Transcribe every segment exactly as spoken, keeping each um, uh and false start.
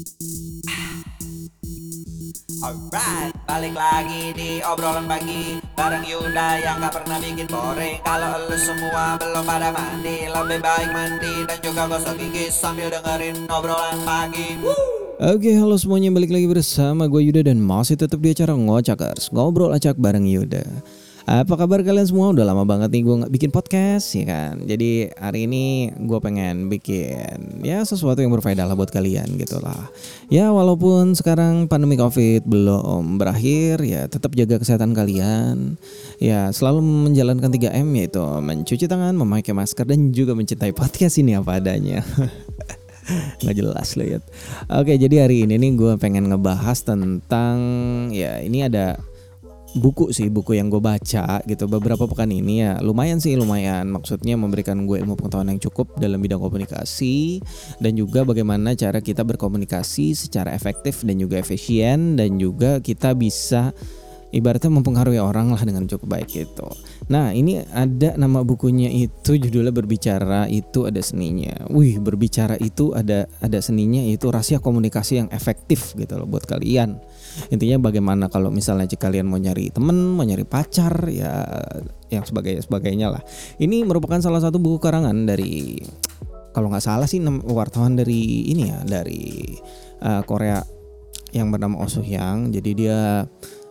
Alright, balik lagi di obrolan pagi bareng Yuda yang gak pernah bikin boring. Kalau lu semua belum pada mandi, lebih baik mandi dan juga gosok gigi sambil dengerin obrolan pagi. Woo! Oke, halo semuanya, balik lagi bersama gue Yuda dan masih tetap di acara Ngocakers, ngobrol acak bareng Yuda. Apa kabar kalian semua? Udah lama banget nih gue gak bikin podcast ya kan. Jadi hari ini gue pengen bikin ya sesuatu yang berfaedah lah buat kalian gitu lah. Ya walaupun sekarang pandemi covid belum berakhir, ya tetap jaga kesehatan kalian. Ya selalu menjalankan tiga M, yaitu mencuci tangan, memakai masker, dan juga mencintai podcast ini apa adanya. Nggak jelas loh ya. Oke, jadi hari ini nih gue pengen ngebahas tentang, ya ini ada buku sih, buku yang gue baca gitu beberapa pekan ini. Ya lumayan sih, lumayan maksudnya memberikan gue ilmu pengetahuan yang cukup dalam bidang komunikasi, dan juga bagaimana cara kita berkomunikasi secara efektif dan juga efisien, dan juga kita bisa ibaratnya mempengaruhi orang lah dengan cukup baik gitu. Nah ini ada nama bukunya, itu judulnya Berbicara Itu Ada Seninya. Wih, berbicara itu ada ada seninya, itu rahasia komunikasi yang efektif gitu loh buat kalian. Intinya bagaimana kalau misalnya kalian mau nyari temen, mau nyari pacar, ya yang sebagainya sebagainya lah. Ini merupakan salah satu buku karangan dari, kalau nggak salah sih, wartawan dari ini ya, dari uh, Korea yang bernama Oh Soo-hyang. Jadi dia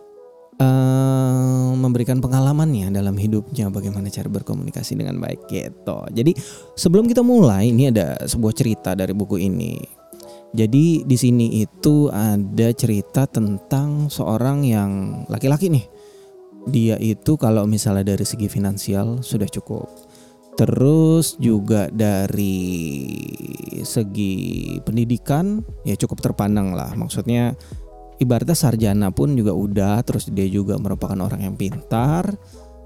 Uh, memberikan pengalamannya dalam hidupnya, bagaimana cara berkomunikasi dengan baik gitu. Jadi sebelum kita mulai, ini ada sebuah cerita dari buku ini. Jadi di sini itu ada cerita tentang seorang yang laki-laki nih. Dia itu kalau misalnya dari segi finansial sudah cukup. Terus juga dari segi pendidikan ya cukup terpandang lah. Maksudnya ibaratnya sarjana pun juga udah, terus dia juga merupakan orang yang pintar.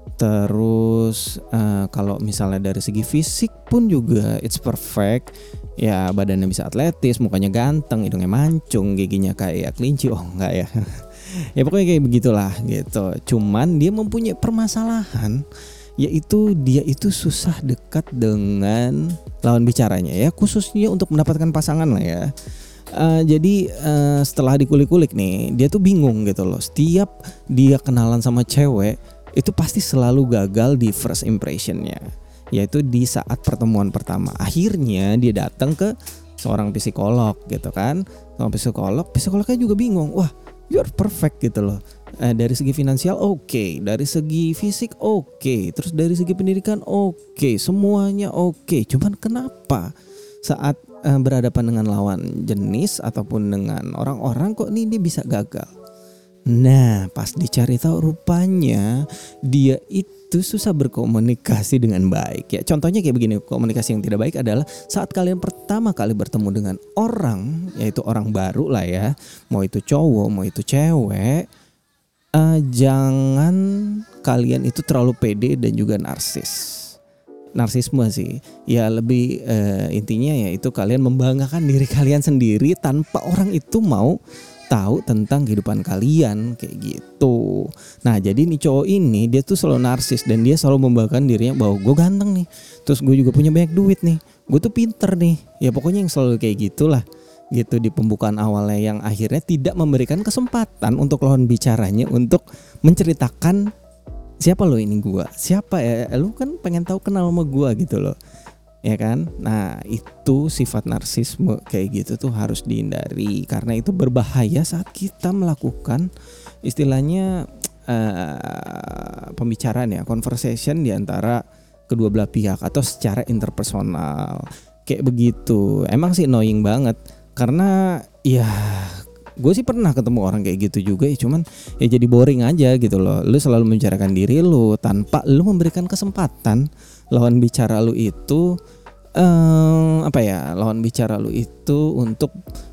Terus uh, kalau misalnya dari segi fisik pun juga it's perfect. Ya badannya bisa atletis, mukanya ganteng, hidungnya mancung, giginya kayak kelinci. Oh enggak ya. Ya pokoknya kayak begitulah gitu. Cuman dia mempunyai permasalahan, yaitu dia itu susah dekat dengan lawan bicaranya ya, khususnya untuk mendapatkan pasangan lah ya. Uh, jadi uh, setelah dikulik-kulik nih, dia tuh bingung gitu loh. Setiap dia kenalan sama cewek, itu pasti selalu gagal di first impressionnya, yaitu di saat pertemuan pertama. Akhirnya dia datang ke seorang psikolog gitu kan. Sama psikolog, psikolognya juga bingung. Wah, you're perfect gitu loh. Uh, dari segi finansial oke, okay. Dari segi fisik oke, okay. Terus dari segi pendidikan oke, okay. Semuanya oke. Okay. Cuman kenapa saat uh, berhadapan dengan lawan jenis ataupun dengan orang-orang kok nih dia bisa gagal? Nah, pas dicari tahu rupanya dia itu susah berkomunikasi dengan baik. Ya, contohnya kayak begini, komunikasi yang tidak baik adalah saat kalian pertama kali bertemu dengan orang, yaitu orang baru lah ya, mau itu cowok, mau itu cewek, uh, jangan kalian itu terlalu pede dan juga narsis. Narsisme sih ya, lebih uh, intinya ya itu kalian membanggakan diri kalian sendiri tanpa orang itu mau tahu tentang kehidupan kalian kayak gitu. Nah jadi nih cowok ini dia tuh selalu narsis, dan dia selalu membanggakan dirinya bahwa gue ganteng nih, terus gue juga punya banyak duit nih, gue tuh pinter nih, ya pokoknya yang selalu kayak gitulah gitu di pembukaan awalnya, yang akhirnya tidak memberikan kesempatan untuk lawan bicaranya untuk menceritakan siapa lo ini gua, siapa ya, lu kan pengen tahu kenal sama gua gitu loh, ya kan. Nah itu sifat narsisme kayak gitu tuh harus dihindari, karena itu berbahaya saat kita melakukan istilahnya uh, pembicaraan ya, conversation di antara kedua belah pihak atau secara interpersonal kayak begitu. Emang sih annoying banget, karena ya gue sih pernah ketemu orang kayak gitu juga ya, cuman ya jadi boring aja gitu loh. Lu selalu membicarakan diri lu tanpa lu memberikan kesempatan lawan bicara lu itu um, apa ya, lawan bicara lu itu untuk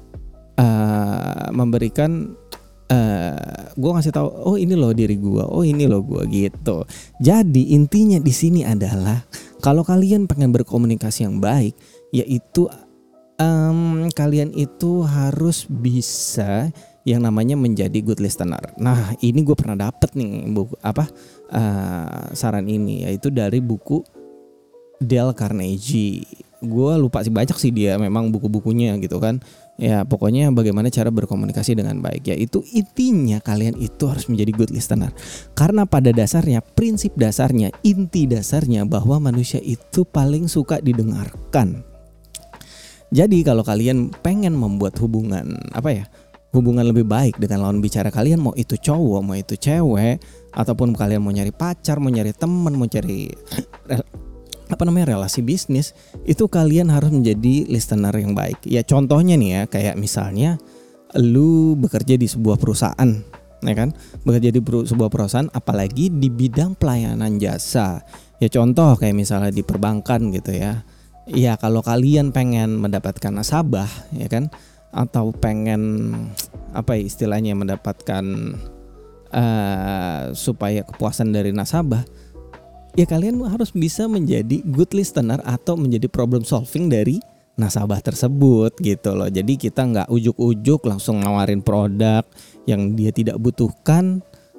uh, memberikan uh, gue ngasih tahu, oh ini loh diri gue, oh ini loh gue gitu. Jadi intinya di sini adalah kalau kalian pengen berkomunikasi yang baik, yaitu Um, kalian itu harus bisa yang namanya menjadi good listener. Nah ini gue pernah dapet nih buku apa uh, saran ini, yaitu dari buku Dale Carnegie. Gue lupa sih, banyak sih dia memang buku-bukunya gitu kan. Ya pokoknya bagaimana cara berkomunikasi dengan baik. Yaitu intinya kalian itu harus menjadi good listener. Karena pada dasarnya, prinsip dasarnya, inti dasarnya bahwa manusia itu paling suka didengarkan. Jadi kalau kalian pengen membuat hubungan apa ya, hubungan lebih baik dengan lawan bicara kalian, mau itu cowok, mau itu cewek, ataupun kalian mau nyari pacar, mau nyari teman, mau cari apa namanya relasi bisnis, itu kalian harus menjadi listener yang baik. Ya contohnya nih ya, kayak misalnya lu bekerja di sebuah perusahaan, ya kan? Bekerja di sebuah perusahaan, apalagi di bidang pelayanan jasa. Ya contoh kayak misalnya di perbankan gitu ya. Ya kalau kalian pengen mendapatkan nasabah, ya kan? Atau pengen apa ya istilahnya mendapatkan uh, supaya kepuasan dari nasabah, ya kalian harus bisa menjadi good listener atau menjadi problem solving dari nasabah tersebut gitu loh. Jadi kita nggak ujuk-ujuk langsung nawarin produk yang dia tidak butuhkan.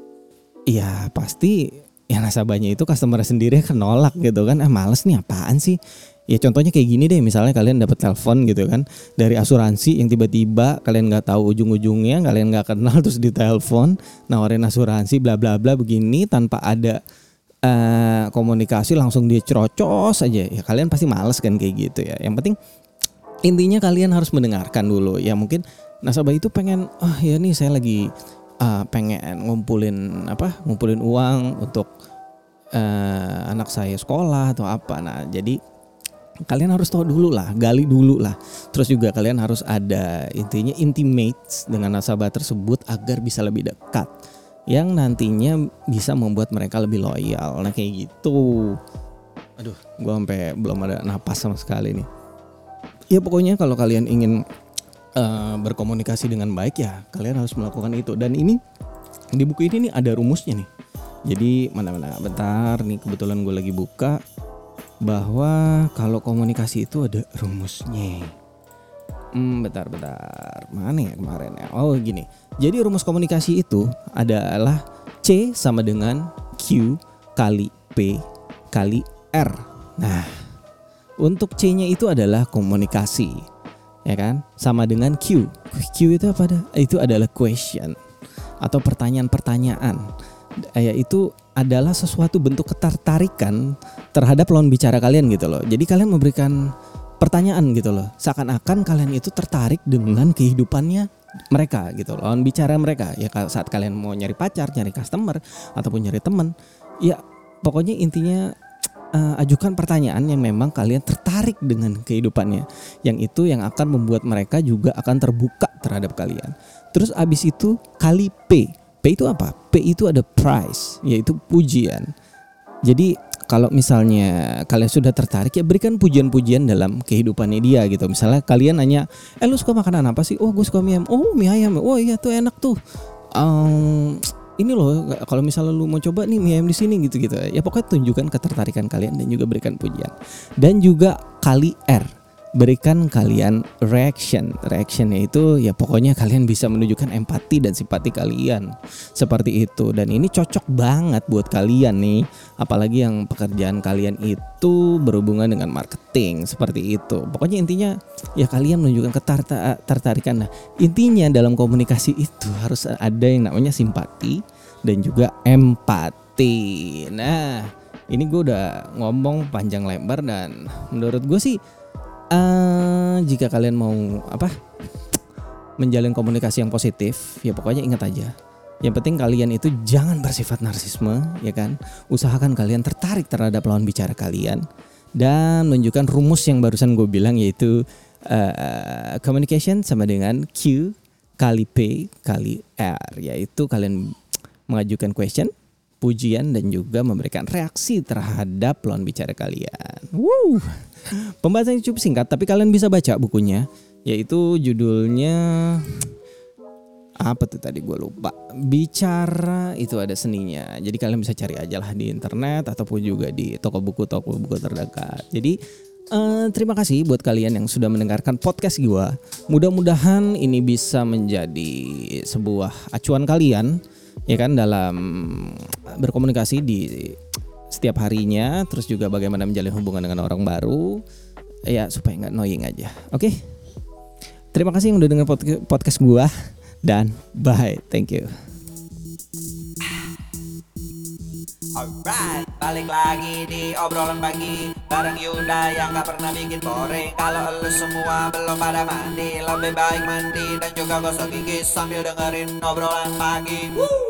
Ya pasti ya nasabahnya itu customer sendiri akan nolak gitu kan. Eh males nih apaan sih. Ya contohnya kayak gini deh, misalnya kalian dapat telepon gitu kan dari asuransi yang tiba-tiba kalian nggak tahu ujung-ujungnya, kalian nggak kenal, terus ditelepon nawarin asuransi bla bla bla begini tanpa ada Uh, komunikasi, langsung dia cerocos aja, ya kalian pasti males kan kayak gitu ya. Yang penting intinya kalian harus mendengarkan dulu. Ya mungkin nasabah itu pengen, ah oh, ya nih saya lagi uh, pengen ngumpulin apa, ngumpulin uang untuk uh, anak saya sekolah atau apa. Nah jadi kalian harus tahu dulu lah, gali dulu lah. Terus juga kalian harus ada intinya intimates dengan nasabah tersebut agar bisa lebih dekat, yang nantinya bisa membuat mereka lebih loyal. Nah kayak gitu. Aduh, gue sampai belum ada napas sama sekali nih. Ya pokoknya kalau kalian ingin uh, berkomunikasi dengan baik ya kalian harus melakukan itu. Dan ini di buku ini nih ada rumusnya nih. Jadi mana-mana bentar nih, kebetulan gue lagi buka bahwa kalau komunikasi itu ada rumusnya. Hmm, bentar-bentar. Mana ya kemarin ya? Oh gini. Jadi rumus komunikasi itu adalah C sama dengan Q kali P kali R. Nah, untuk C-nya itu adalah komunikasi, ya kan? Sama dengan Q. Q itu apa? Itu adalah question atau pertanyaan-pertanyaan. Yaitu adalah sesuatu bentuk ketertarikan terhadap lawan bicara kalian gitu loh. Jadi kalian memberikan pertanyaan gitu loh, seakan-akan kalian itu tertarik dengan kehidupannya mereka gitu loh, lawan bicara mereka. Ya saat kalian mau nyari pacar, nyari customer ataupun nyari teman, ya pokoknya intinya uh, ajukan pertanyaan yang memang kalian tertarik dengan kehidupannya, yang itu yang akan membuat mereka juga akan terbuka terhadap kalian. Terus abis itu kali P. P itu apa? P itu ada prize, yaitu pujian. Jadi kalau misalnya kalian sudah tertarik, ya berikan pujian-pujian dalam kehidupannya dia gitu. Misalnya kalian nanya, eh lu suka makanan apa sih? Oh gue suka mie ayam. Oh mie ayam. Oh iya tuh enak tuh. Um, ini loh kalau misalnya lu mau coba nih mie ayam di sini gitu-gitu. Ya pokoknya tunjukkan ketertarikan kalian dan juga berikan pujian. Dan juga kali R, berikan kalian reaction. Reactionnya itu ya pokoknya kalian bisa menunjukkan empati dan simpati kalian seperti itu. Dan ini cocok banget buat kalian nih, apalagi yang pekerjaan kalian itu berhubungan dengan marketing seperti itu. Pokoknya intinya ya kalian menunjukkan ketertarikan. Nah intinya dalam komunikasi itu harus ada yang namanya simpati dan juga empati. Nah ini gue udah ngomong panjang lebar dan menurut gue sih Uh, jika kalian mau apa menjalin komunikasi yang positif, ya pokoknya ingat aja, yang penting kalian itu jangan bersifat narsisme, ya kan. Usahakan kalian tertarik terhadap lawan bicara kalian dan menunjukkan rumus yang barusan gue bilang, yaitu uh, communication sama dengan Q kali P kali R, yaitu kalian mengajukan question, pujian dan juga memberikan reaksi terhadap lawan bicara kalian. Woo. Pembahasannya cukup singkat, tapi kalian bisa baca bukunya, yaitu judulnya apa tuh tadi gue lupa. Bicara itu ada seninya. Jadi kalian bisa cari aja lah di internet ataupun juga di toko buku toko buku terdekat. Jadi uh, terima kasih buat kalian yang sudah mendengarkan podcast gue. Mudah-mudahan ini bisa menjadi sebuah acuan kalian, ya kan, dalam berkomunikasi di setiap harinya. Terus juga bagaimana menjalin hubungan dengan orang baru, ya supaya nggak annoying aja. Oke, Terima kasih yang udah denger podca- podcast gua dan bye. Thank you. Alright, balik lagi di obrolan pagi bareng Yuda yang gak pernah bikin boring. Kalau lu semua belum pada mandi, lebih baik mandi dan juga gosok gigi sambil dengerin obrolan pagi. Woo!